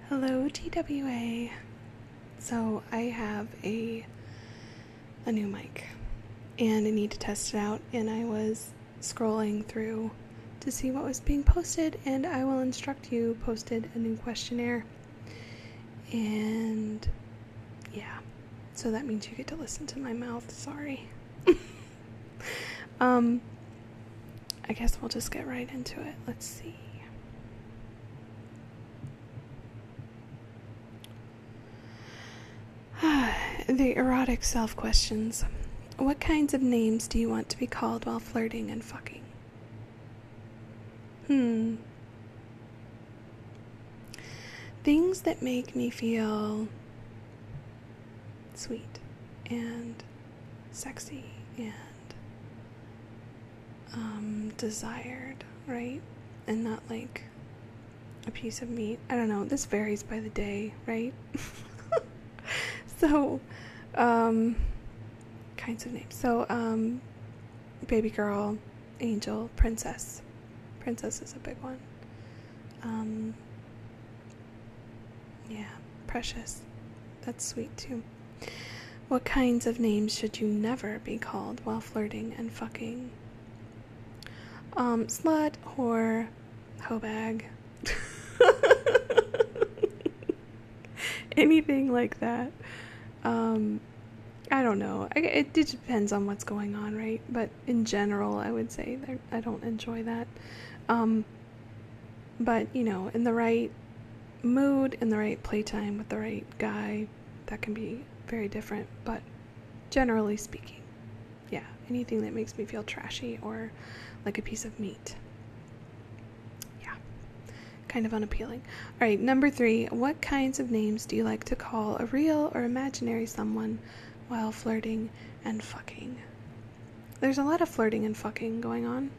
Hello, TWA. So I have a new mic and I need to test it out, and I was scrolling through to see what was being posted, and I will instruct you posted a new questionnaire, and yeah, so that means you get to listen to my mouth. Sorry. I guess we'll just get right into it. Let's see. The erotic self questions. What kinds of names do you want to be called while flirting and fucking? Things that make me feel sweet and sexy and desired, right? And not like a piece of meat. I don't know. This varies by the day, right? So, kinds of names. So, baby girl, angel, princess. Princess is a big one. Yeah, precious. That's sweet too. What kinds of names should you never be called while flirting and fucking? Slut, whore, hoe bag. Anything like that. I don't know. It depends on what's going on, right? But in general, I would say that I don't enjoy that. But, you know, in the right mood, in the right playtime with the right guy, that can be very different. But generally speaking, yeah, anything that makes me feel trashy or like a piece of meat. Yeah, kind of unappealing. All right, number 3. What kinds of names do you like to call a real or imaginary someone while flirting and fucking? There's a lot of flirting and fucking going on.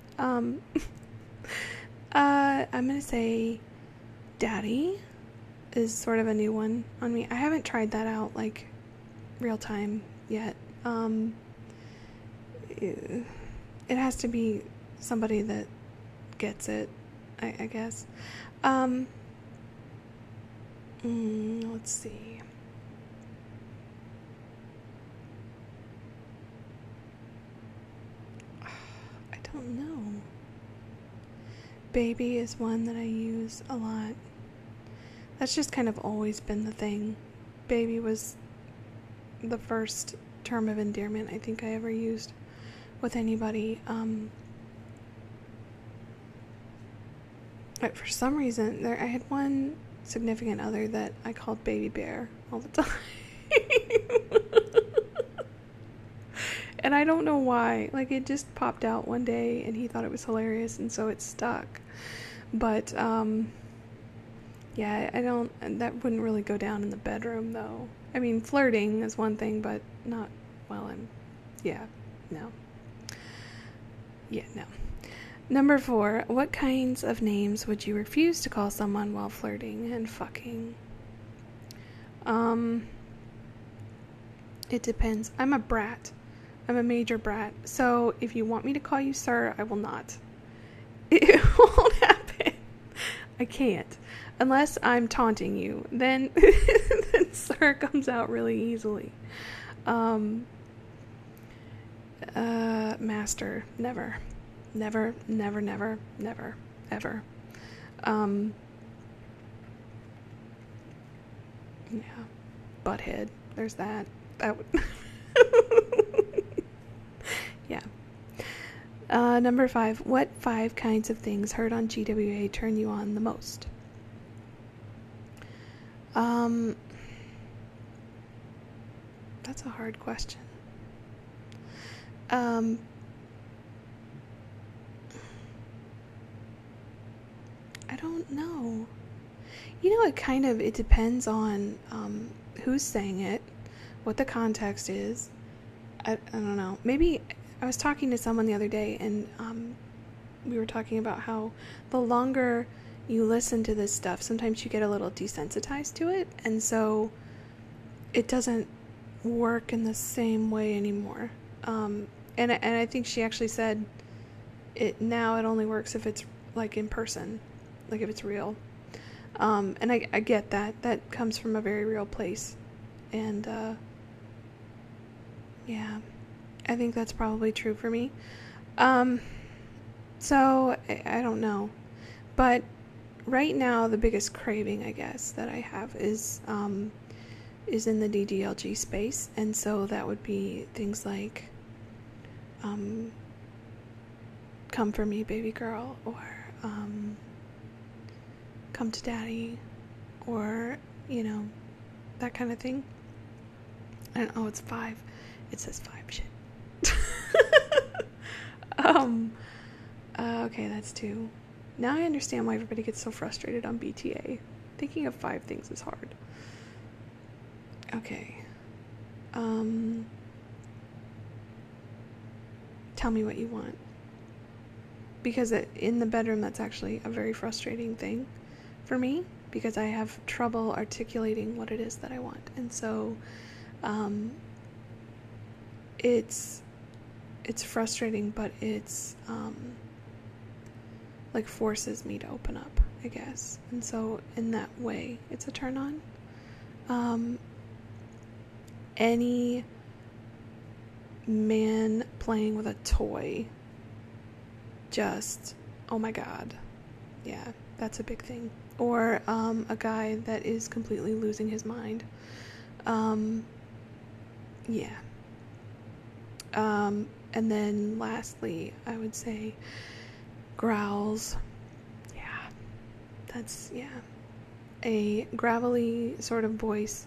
I'm gonna say daddy is sort of a new one on me. I haven't tried that out like real time yet. It has to be somebody that gets it, I guess. Let's see. I don't know. Baby is one that I use a lot. That's just kind of always been the thing. Baby was the first term of endearment I think I ever used with anybody. But for some reason, I had one significant other that I called Baby Bear all the time. And I don't know why. Like, it just popped out one day and he thought it was hilarious, and so it stuck. But, yeah, that wouldn't really go down in the bedroom, though. I mean, flirting is one thing, but not, well, no. Yeah, no. Number 4, what kinds of names would you refuse to call someone while flirting and fucking? It depends. I'm a brat. I'm a major brat. So if you want me to call you sir, I will not. It won't happen. I can't. Unless I'm taunting you. Then sir comes out really easily. Master. Never. Never, never, never, never, ever. Yeah. Butthead. There's that. That would... Yeah. Number 5. What 5 kinds of things heard on GWA turn you on the most? That's a hard question. I don't know. You know, it depends on who's saying it, what the context is. I don't know. Maybe I was talking to someone the other day, and we were talking about how the longer you listen to this stuff, sometimes you get a little desensitized to it, and so it doesn't work in the same way anymore. And I think she actually said it only works if it's like in person, like if it's real. And I get that. That comes from a very real place. And, yeah, I think that's probably true for me. So, I don't know. But right now, the biggest craving, I guess, that I have is in the DDLG space. And so that would be things like, come for me, baby girl, or, come to daddy, or, that kind of thing. It's 5. It says 5, shit. Okay, that's 2. Now I understand why everybody gets so frustrated on BTA. Thinking of 5 things is hard. Okay. Tell me what you want. Because in the bedroom, that's actually a very frustrating thing for me, because I have trouble articulating what it is that I want. And so, it's frustrating, but it's, like, forces me to open up, I guess. And so, in that way, it's a turn on. Any man playing with a toy, just, oh my god. Yeah, that's a big thing. Or, a guy that is completely losing his mind. Yeah. And then lastly, I would say growls. Yeah. A gravelly sort of voice.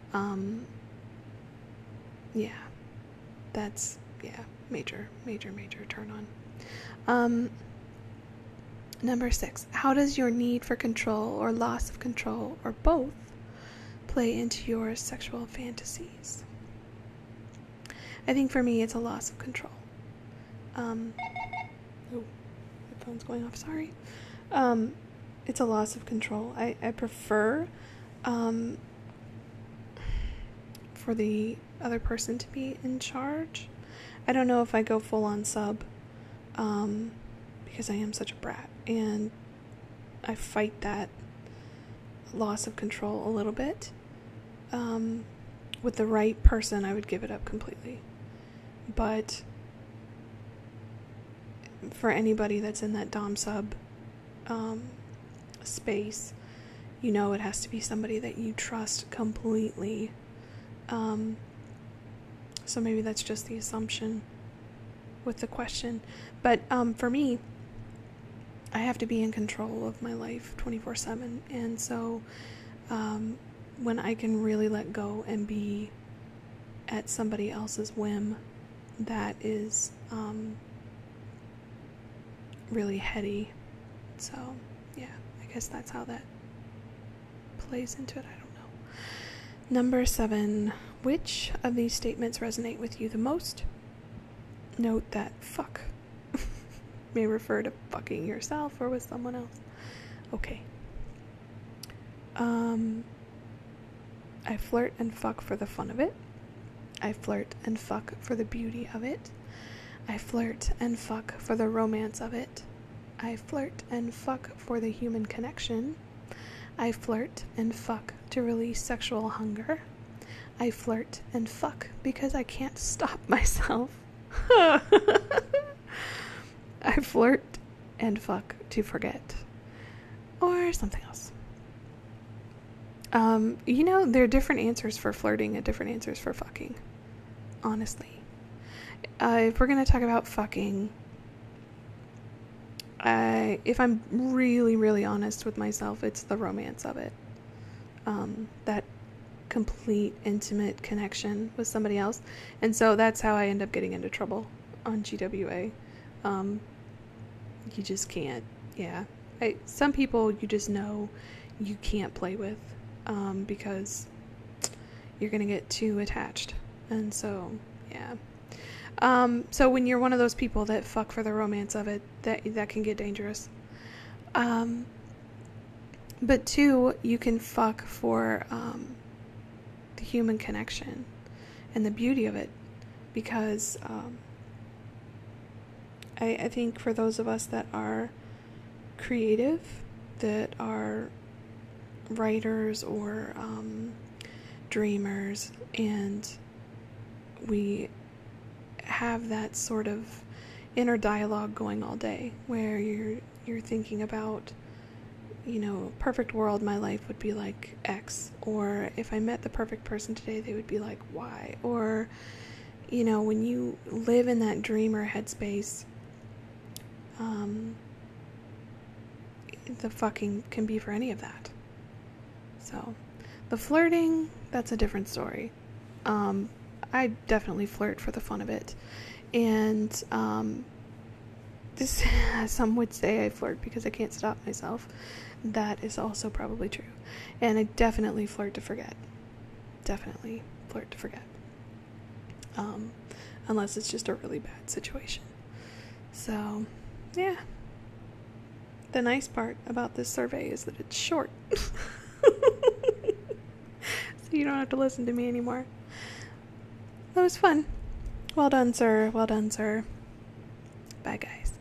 Yeah. That's, major turn on. Number 6. How does your need for control or loss of control or both play into your sexual fantasies? I think for me it's a loss of control. My phone's going off, sorry. It's a loss of control. I prefer for the other person to be in charge. I don't know if I go full on sub, because I am such a brat, and I fight that loss of control a little bit. With the right person, I would give it up completely. But for anybody that's in that dom sub space, it has to be somebody that you trust completely. So maybe that's just the assumption with the question. But for me, I have to be in control of my life 24/7. And so when I can really let go and be at somebody else's whim, that is really heady. So, yeah, I guess that's how that plays into it. I don't know. Number 7. Which of these statements resonate with you the most? Note that fuck may refer to fucking yourself or with someone else. Okay. I flirt and fuck for the fun of it. I flirt and fuck for the beauty of it. I flirt and fuck for the romance of it. I flirt and fuck for the human connection. I flirt and fuck to release sexual hunger. I flirt and fuck because I can't stop myself. I flirt and fuck to forget. Or something else. There are different answers for flirting and different answers for fucking. Honestly. If we're going to talk about fucking, if I'm really, really honest with myself, it's the romance of it. That complete, intimate connection with somebody else. And so that's how I end up getting into trouble on GWA. You just can't, some people you just know you can't play with, because you're going to get too attached. And so, so when you're one of those people that fuck for the romance of it, that can get dangerous. But 2, you can fuck for the human connection and the beauty of it, because I think for those of us that are creative, that are writers or dreamers, and we have that sort of inner dialogue going all day where you're thinking about, perfect world, my life would be like X, or if I met the perfect person today, they would be like Y, or when you live in that dreamer headspace, the fucking can be for any of that. So the flirting, that's a different story. I definitely flirt for the fun of it, and this some would say I flirt because I can't stop myself. That is also probably true, and I definitely flirt to forget. Definitely flirt to forget. Unless it's just a really bad situation. So, yeah. The nice part about this survey is that it's short. So you don't have to listen to me anymore. That was fun. Well done, sir. Well done, sir. Bye, guys.